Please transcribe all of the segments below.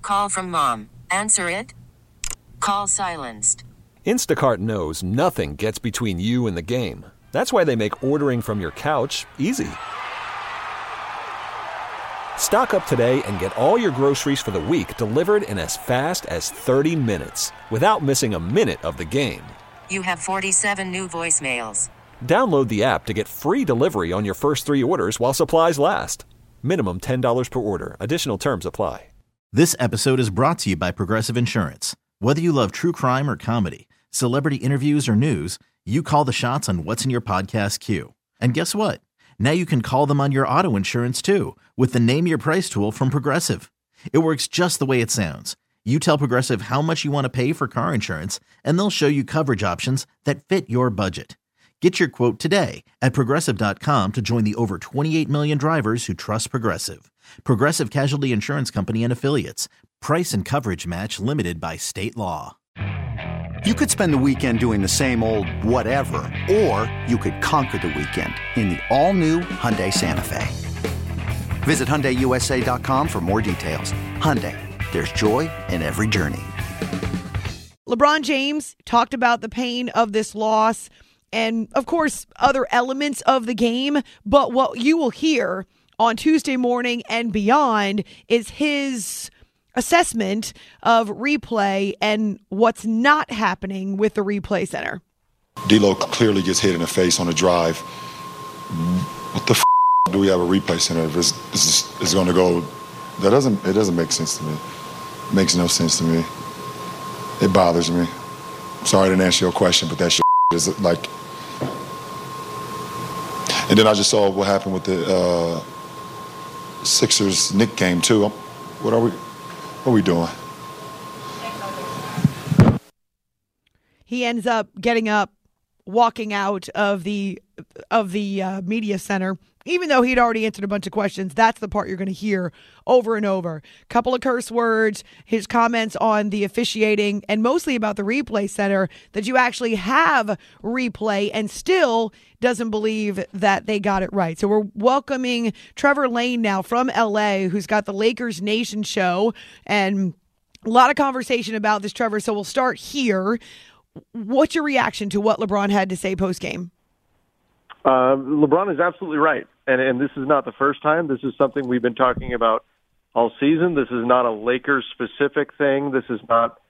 Call from mom. Answer it. Call silenced. Instacart knows nothing gets between you and the game. That's why they make ordering from your couch easy. Stock up today and get all your groceries for the week delivered in as fast as 30 minutes without missing a minute of the game. You have 47 new voicemails. Download the app to get free delivery on your first 3 orders while supplies last. Minimum $10 per order. Additional terms apply. This episode is brought to you by Progressive Insurance. Whether you love true crime or comedy, celebrity interviews or news, you call the shots on what's in your podcast queue. And guess what? Now you can call them on your auto insurance too with the Name Your Price tool from Progressive. It works just the way it sounds. You tell Progressive how much you want to pay for car insurance, and they'll show you coverage options that fit your budget. Get your quote today at Progressive.com to join the over 28 million drivers who trust Progressive. Progressive Casualty Insurance Company and Affiliates. Price and coverage match limited by state law. You could spend the weekend doing the same old whatever, or you could conquer the weekend in the all-new Hyundai Santa Fe. Visit HyundaiUSA.com for more details. Hyundai, there's joy in every journey. LeBron James talked about the pain of this loss and, of course, other elements of the game. But what you will hear on Tuesday morning and beyond is his assessment of replay and what's not happening with the replay center. D'Lo clearly gets hit in the face on a drive. What the do we have a replay center if it's going to go? It doesn't make sense to me. It makes no sense to me. It bothers me. Sorry I didn't answer your question, but that shit is like. And then I just saw what happened with the Sixers Knicks game too. What are we doing? He ends up getting up, walking out of the media center, even though he'd already answered a bunch of questions. That's the part you're going to hear over and over. Couple of curse words, his comments on the officiating, and mostly about the replay center, that you actually have replay, and still doesn't believe that they got it right. So we're welcoming Trevor Lane now from LA, who's got the Lakers Nation show, and a lot of conversation about this, Trevor. So we'll start here. What's your reaction to what LeBron had to say post-game? LeBron is absolutely right. And this is not the first time. This is something we've been talking about all season. This is not a Lakers-specific thing. This is not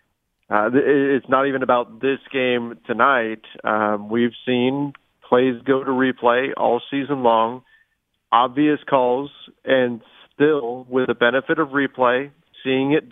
it's not even about this game tonight. We've seen plays go to replay all season long, obvious calls, and still, with the benefit of replay, seeing it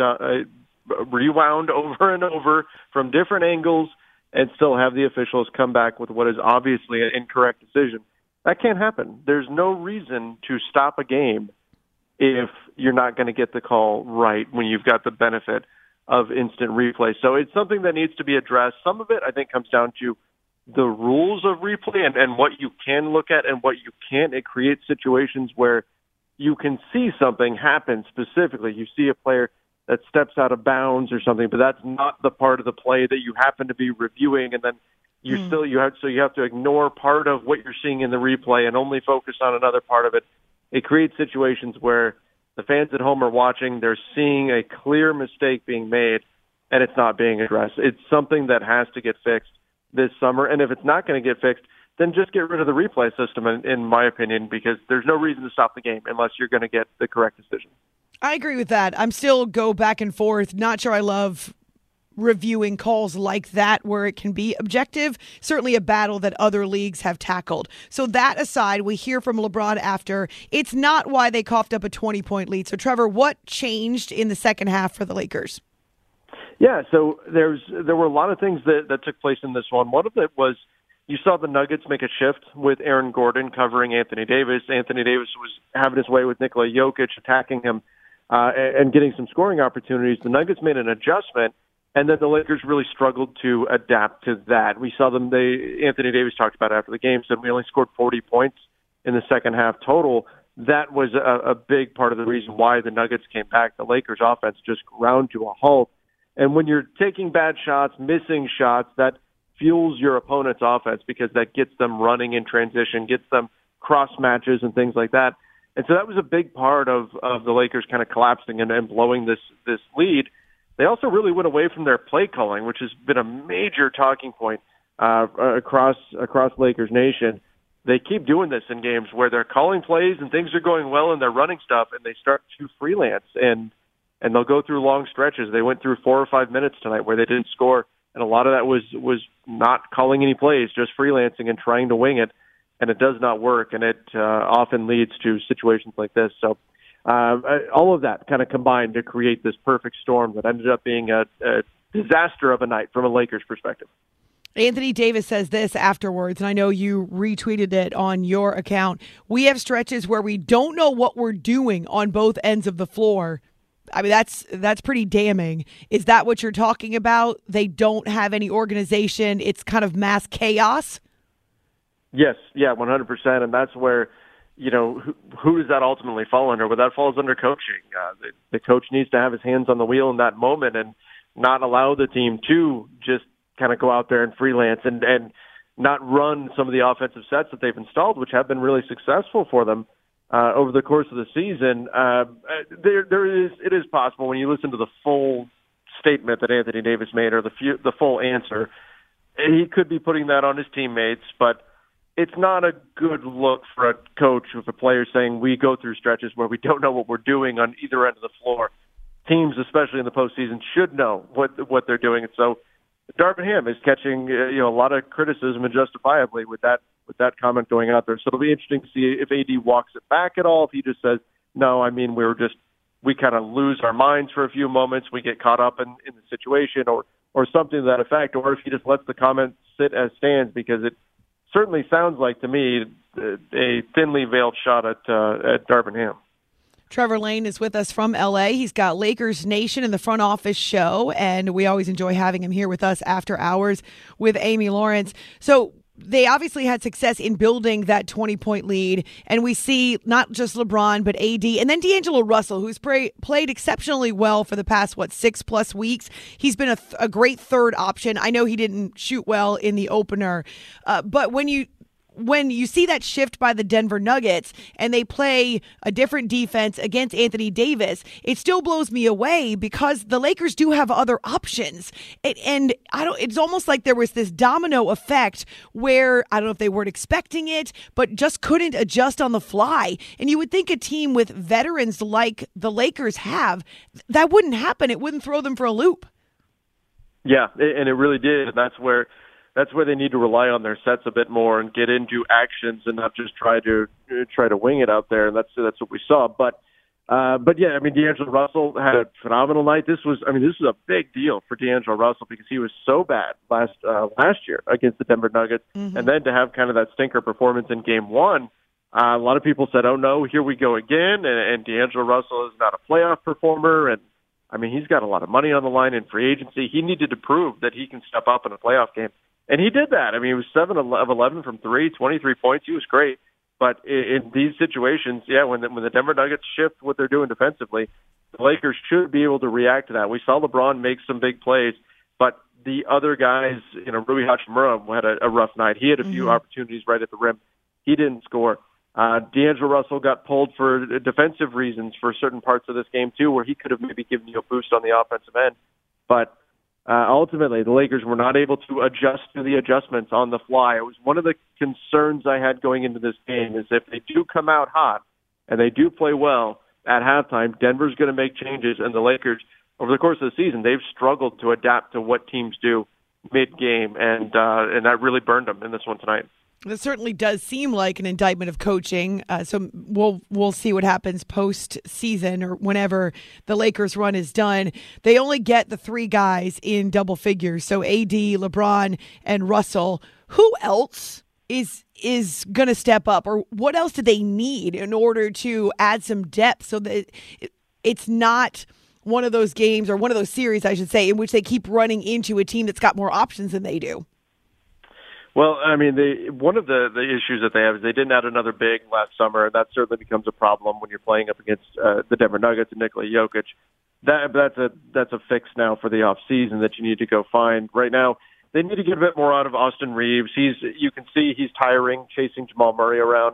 rewound over and over from different angles, and still have the officials come back with what is obviously an incorrect decision. That can't happen. There's no reason to stop a game if you're not going to get the call right when you've got the benefit of instant replay. So it's something that needs to be addressed. Some of it, I think, comes down to the rules of replay and what you can look at and what you can't. It creates situations where you can see something happen specifically. You see a player that steps out of bounds or something, but that's not the part of the play that you happen to be reviewing, and then you have to ignore part of what you're seeing in the replay and only focus on another part of it. It creates situations where the fans at home are watching, they're seeing a clear mistake being made, and it's not being addressed. It's something that has to get fixed this summer, and if it's not going to get fixed, then just get rid of the replay system, in my opinion, because there's no reason to stop the game unless you're going to get the correct decision. I agree with that. I'm still go back and forth. Not sure I love reviewing calls like that where it can be objective. Certainly a battle that other leagues have tackled. So that aside, we hear from LeBron after. It's not why they coughed up a 20-point lead. So, Trevor, what changed in the second half for the Lakers? Yeah, so there were a lot of things that took place in this one. One of it was you saw the Nuggets make a shift with Aaron Gordon covering Anthony Davis. Anthony Davis was having his way with Nikola Jokic, attacking him and getting some scoring opportunities. The Nuggets made an adjustment, and then the Lakers really struggled to adapt to that. We saw them. Anthony Davis talked about it after the game, said we only scored 40 points in the second half total. That was a big part of the reason why the Nuggets came back. The Lakers' offense just ground to a halt. And when you're taking bad shots, missing shots, that fuels your opponent's offense because that gets them running in transition, gets them cross matches and things like that. And so that was a big part of the Lakers kind of collapsing and blowing this lead. They also really went away from their play calling, which has been a major talking point across Lakers Nation. They keep doing this in games where they're calling plays and things are going well and they're running stuff, and they start to freelance and they'll go through long stretches. They went through 4 or 5 minutes tonight where they didn't score, and a lot of that was not calling any plays, just freelancing and trying to wing it, and it does not work, and it often leads to situations like this. So all of that kind of combined to create this perfect storm that ended up being a disaster of a night from a Lakers perspective. Anthony Davis says this afterwards, and I know you retweeted it on your account. We have stretches where we don't know what we're doing on both ends of the floor. I mean, that's pretty damning. Is that what you're talking about? They don't have any organization. It's kind of mass chaos? Yes, yeah, 100%. And that's where, who does that ultimately fall under? Well, that falls under coaching. The coach needs to have his hands on the wheel in that moment and not allow the team to just kind of go out there and freelance and not run some of the offensive sets that they've installed, which have been really successful for them over the course of the season. It is possible when you listen to the full statement that Anthony Davis made, or the full answer, he could be putting that on his teammates, but it's not a good look for a coach with a player saying we go through stretches where we don't know what we're doing on either end of the floor. Teams, especially in the postseason, should know what they're doing. And so Darvin Ham is catching a lot of criticism, and justifiably, with that comment going out there. So it'll be interesting to see if AD walks it back at all. If he just says, "No, I mean we kind of lose our minds for a few moments, we get caught up in the situation," or something to that effect, or if he just lets the comment sit as stands, because it certainly sounds like to me a thinly veiled shot at Darvin Ham. Trevor Lane is with us from L.A. He's got Lakers Nation in the front office show, and we always enjoy having him here with us after hours with Amy Lawrence. So they obviously had success in building that 20-point lead, and we see not just LeBron, but AD, and then D'Angelo Russell, who's played exceptionally well for the past, 6+ weeks. He's been a great third option. I know he didn't shoot well in the opener, but when you see that shift by the Denver Nuggets and they play a different defense against Anthony Davis, it still blows me away because the Lakers do have other options. It's almost like there was this domino effect where, I don't know if they weren't expecting it, but just couldn't adjust on the fly. And you would think a team with veterans like the Lakers have, that wouldn't happen. It wouldn't throw them for a loop. Yeah, and it really did. And that's where they need to rely on their sets a bit more and get into actions and not just try to wing it out there. And that's what we saw. But yeah, I mean, D'Angelo Russell had a phenomenal night. This was a big deal for D'Angelo Russell because he was so bad last year against the Denver Nuggets, and then to have kind of that stinker performance in Game 1. A lot of people said, "Oh no, here we go again." And D'Angelo Russell is not a playoff performer, and I mean, he's got a lot of money on the line in free agency. He needed to prove that he can step up in a playoff game. And he did that. I mean, he was 7 of 11 from 3, 23 points. He was great. But in these situations, yeah, when the Denver Nuggets shift what they're doing defensively, the Lakers should be able to react to that. We saw LeBron make some big plays, but the other guys, Rui Hachimura had a rough night. He had a few opportunities right at the rim. He didn't score. D'Angelo Russell got pulled for defensive reasons for certain parts of this game, too, where he could have maybe given you a boost on the offensive end. But ultimately, the Lakers were not able to adjust to the adjustments on the fly. It was one of the concerns I had going into this game is if they do come out hot and they do play well at halftime, Denver's going to make changes, and the Lakers, over the course of the season, they've struggled to adapt to what teams do mid-game, and that really burned them in this one tonight. This certainly does seem like an indictment of coaching. So we'll see what happens post-season or whenever the Lakers run is done. They only get the 3 guys in double figures. So AD, LeBron, and Russell. Who else is going to step up, or what else do they need in order to add some depth so that it's not one of those games, or one of those series, I should say, in which they keep running into a team that's got more options than they do? Well, I mean, one of the issues that they have is they didn't add another big last summer, and that certainly becomes a problem when you're playing up against the Denver Nuggets and Nikola Jokic. That's a fix now for the off season that you need to go find. Right now, they need to get a bit more out of Austin Reeves. You can see he's tiring, chasing Jamal Murray around, but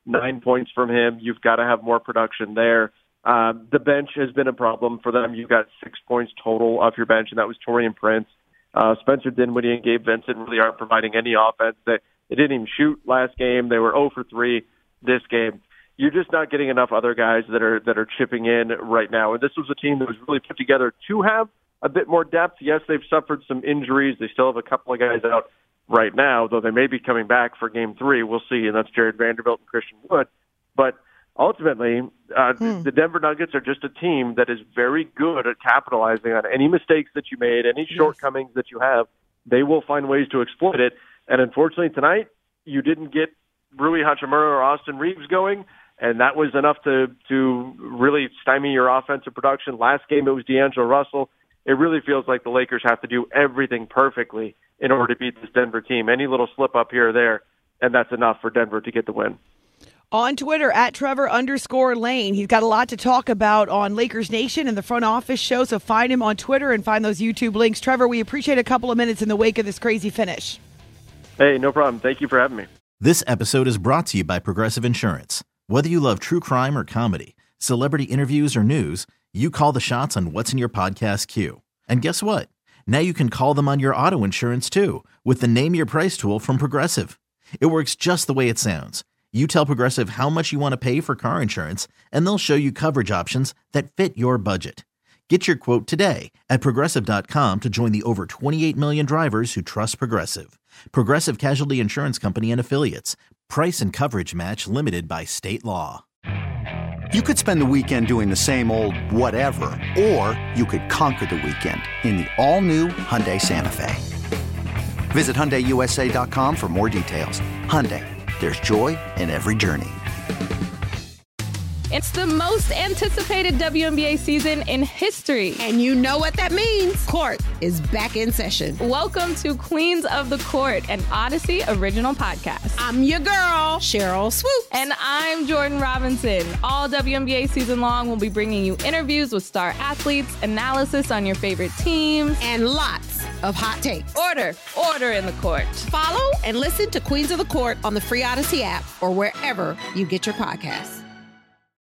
9 points from him. You've got to have more production there. The bench has been a problem for them. You've got 6 points total off your bench, and that was Taurean Prince. Spencer Dinwiddie and Gabe Vincent really aren't providing any offense. They didn't even shoot last game. They were 0 for 3 this game. You're just not getting enough other guys that are chipping in right now. And this was a team that was really put together to have a bit more depth. Yes, they've suffered some injuries. They still have a couple of guys out right now, though they may be coming back for Game 3. We'll see, and that's Jared Vanderbilt and Christian Wood. But ultimately, the Denver Nuggets are just a team that is very good at capitalizing on any mistakes that you made, any shortcomings that you have. They will find ways to exploit it. And unfortunately, tonight, you didn't get Rui Hachimura or Austin Reeves going, and that was enough to really stymie your offensive production. Last game, it was D'Angelo Russell. It really feels like the Lakers have to do everything perfectly in order to beat this Denver team. Any little slip up here or there, and that's enough for Denver to get the win. On Twitter, at Trevor_Lane. He's got a lot to talk about on Lakers Nation and the front office show, so find him on Twitter and find those YouTube links. Trevor, we appreciate a couple of minutes in the wake of this crazy finish. Hey, no problem. Thank you for having me. This episode is brought to you by Progressive Insurance. Whether you love true crime or comedy, celebrity interviews or news, you call the shots on what's in your podcast queue. And guess what? Now you can call them on your auto insurance too with the Name Your Price tool from Progressive. It works just the way it sounds. You tell Progressive how much you want to pay for car insurance, and they'll show you coverage options that fit your budget. Get your quote today at Progressive.com to join the over 28 million drivers who trust Progressive. Progressive Casualty Insurance Company and Affiliates. Price and coverage match limited by state law. You could spend the weekend doing the same old whatever, or you could conquer the weekend in the all-new Hyundai Santa Fe. Visit HyundaiUSA.com for more details. Hyundai, there's joy in every journey. It's the most anticipated WNBA season in history. And you know what that means. Court is back in session. Welcome to Queens of the Court, an Odyssey original podcast. I'm your girl, Cheryl Swoops. And I'm Jordan Robinson. All WNBA season long, we'll be bringing you interviews with star athletes, analysis on your favorite teams, and lots of hot takes. Order in the court. Follow and listen to Queens of the Court on the free Odyssey app or wherever you get your podcasts.